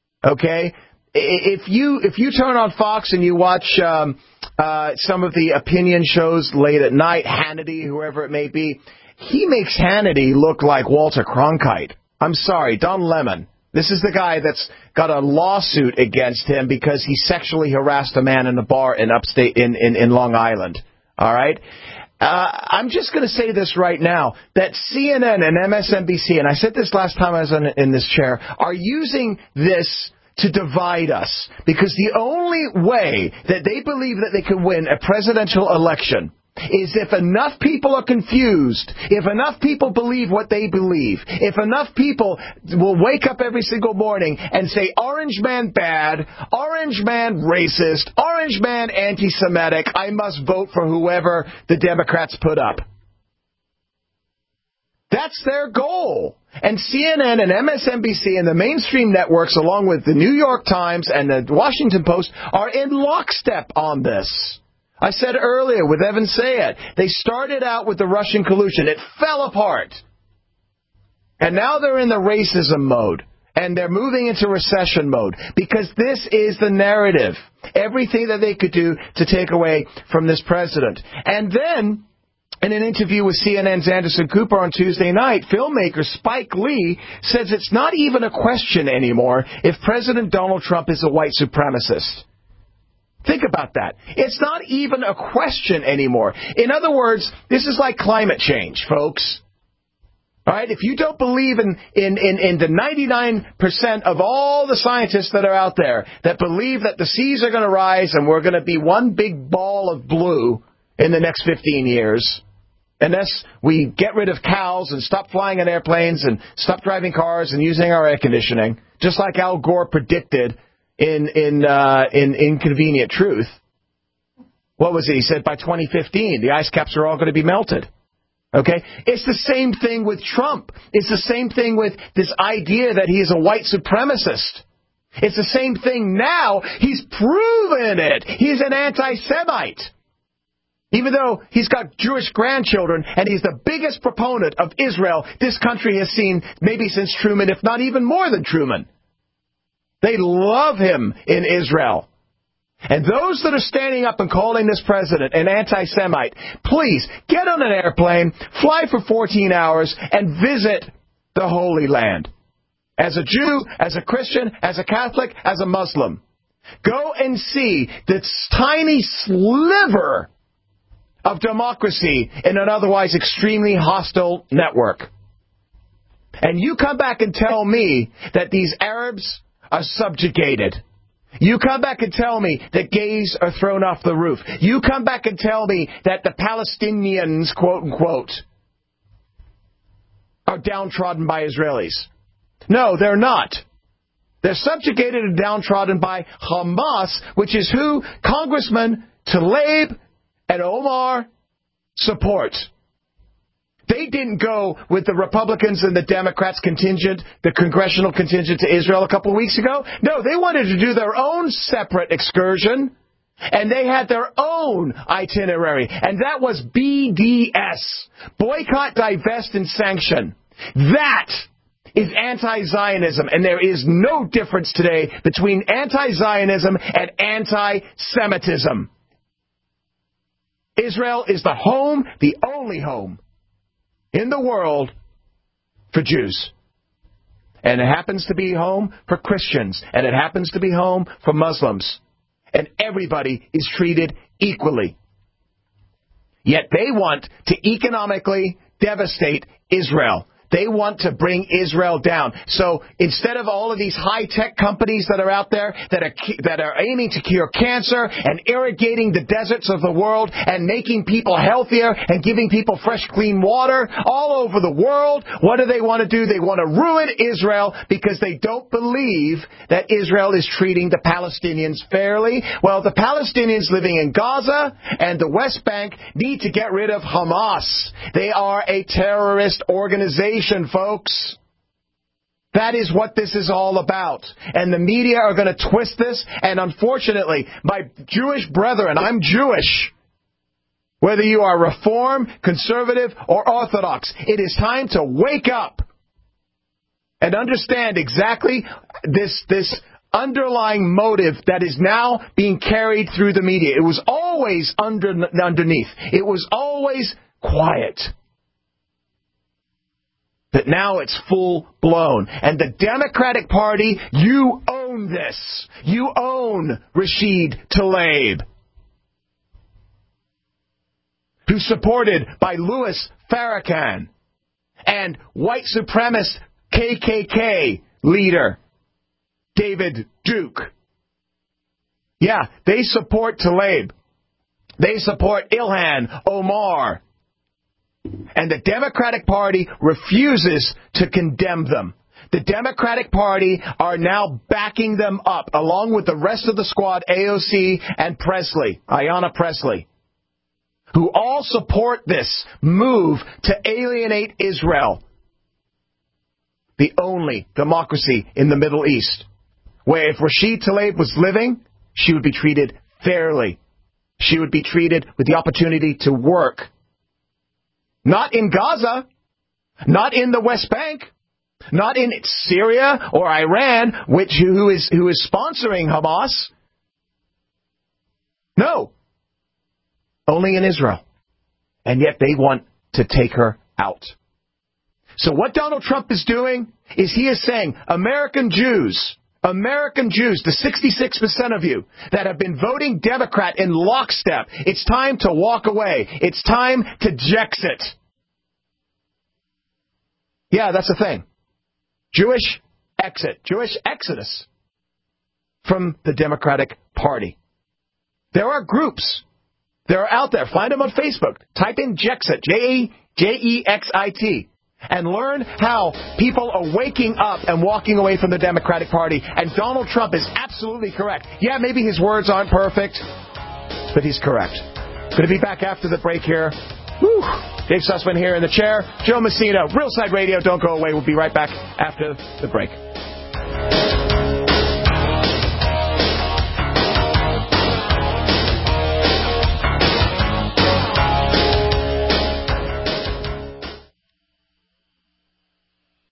Okay? If you if you turn on Fox and you watch um, uh, some of the opinion shows late at night, Hannity, whoever it may be, he makes Hannity look like Walter Cronkite. I'm sorry, Don Lemon. This is the guy that's got a lawsuit against him because he sexually harassed a man in a bar in upstate in, in, in Long Island. All right? Uh, I'm just going to say this right now, that C N N and M S N B C, and I said this last time I was in, in this chair, are using this to divide us. Because the only way that they believe that they can win a presidential election is if enough people are confused, if enough people believe what they believe, if enough people will wake up every single morning and say, Orange man bad, Orange man racist, Orange man anti-Semitic, I must vote for whoever the Democrats put up. That's their goal. And C N N and M S N B C and the mainstream networks, along with the New York Times and the Washington Post, are in lockstep on this. I said earlier with Evan Sayed, they started out with the Russian collusion. It fell apart. And now they're in the racism mode. And they're moving into recession mode. Because this is the narrative. Everything that they could do to take away from this president. And then, in an interview with C N N's Anderson Cooper on Tuesday night, filmmaker Spike Lee says it's not even a question anymore if President Donald Trump is a white supremacist. Think about that. It's not even a question anymore. In other words, this is like climate change, folks. All right? If you don't believe in, in, in, in the ninety-nine percent of all the scientists that are out there that believe that the seas are going to rise and we're going to be one big ball of blue in the next fifteen years, unless we get rid of cows and stop flying in airplanes and stop driving cars and using our air conditioning, just like Al Gore predicted in in uh, in Inconvenient Truth. What was it? He said by twenty fifteen, the ice caps are all going to be melted. Okay? It's the same thing with Trump. It's the same thing with this idea that he is a white supremacist. It's the same thing now. He's proven it. He's an anti-Semite. Even though he's got Jewish grandchildren and he's the biggest proponent of Israel this country has seen maybe since Truman, if not even more than Truman. They love him in Israel. And those that are standing up and calling this president an anti-Semite, please get on an airplane, fly for fourteen hours, and visit the Holy Land. As a Jew, as a Christian, as a Catholic, as a Muslim. Go and see this tiny sliver of democracy in an otherwise extremely hostile network. And you come back and tell me that these Arabs are subjugated. You come back and tell me that gays are thrown off the roof. You come back and tell me that the Palestinians, quote unquote, are downtrodden by Israelis. No, they're not. They're subjugated and downtrodden by Hamas, which is who Congressman Tlaib and Omar support. They didn't go with the Republicans and the Democrats contingent, the congressional contingent to Israel a couple of weeks ago. No, they wanted to do their own separate excursion, and they had their own itinerary, and that was B D S, boycott, divest, and sanction. That is anti-Zionism, and there is no difference today between anti-Zionism and anti-Semitism. Israel is the home, the only home in the world for Jews. And it happens to be home for Christians. And it happens to be home for Muslims. And everybody is treated equally. Yet they want to economically devastate Israel. They want to bring Israel down. So instead of all of these high-tech companies that are out there that are that are aiming to cure cancer and irrigating the deserts of the world and making people healthier and giving people fresh, clean water all over the world, what do they want to do? They want to ruin Israel because they don't believe that Israel is treating the Palestinians fairly. Well, the Palestinians living in Gaza and the West Bank need to get rid of Hamas. They are a terrorist organization, folks. That is what this is all about. And the media are going to twist this. And unfortunately, my Jewish brethren, I'm Jewish. Whether you are Reform, Conservative, or Orthodox, it is time to wake up and understand exactly this, this underlying motive that is now being carried through the media. It was always under, underneath. It was always quiet. But now it's full blown. And the Democratic Party, you own this. You own Rashid Tlaib, who's supported by Louis Farrakhan and white supremacist K K K leader David Duke. Yeah, they support Tlaib. They support Ilhan Omar. And the Democratic Party refuses to condemn them. The Democratic Party are now backing them up, along with the rest of the squad, A O C and Presley, Ayanna Presley, who all support this move to alienate Israel, the only democracy in the Middle East, where if Rashid Tlaib was living, she would be treated fairly. She would be treated with the opportunity to work. Not in Gaza, not in the West Bank, not in Syria or Iran, which who is who is sponsoring Hamas. No, only in Israel. And yet they want to take her out. So what Donald Trump is doing is he is saying, American Jews, American Jews, the sixty-six percent of you that have been voting Democrat in lockstep, it's time to walk away. It's time to Jexit. Yeah, that's the thing. Jewish exit, Jewish exodus from the Democratic Party. There are groups. They're out there. Find them on Facebook. Type in Jexit, J E X I T. And learn how people are waking up and walking away from the Democratic Party. And Donald Trump is absolutely correct. Yeah, maybe his words aren't perfect, but he's correct. Going to be back after the break here. Whew. Dave Sussman here in the chair. Joe Messina, Real Side Radio. Don't go away. We'll be right back after the break.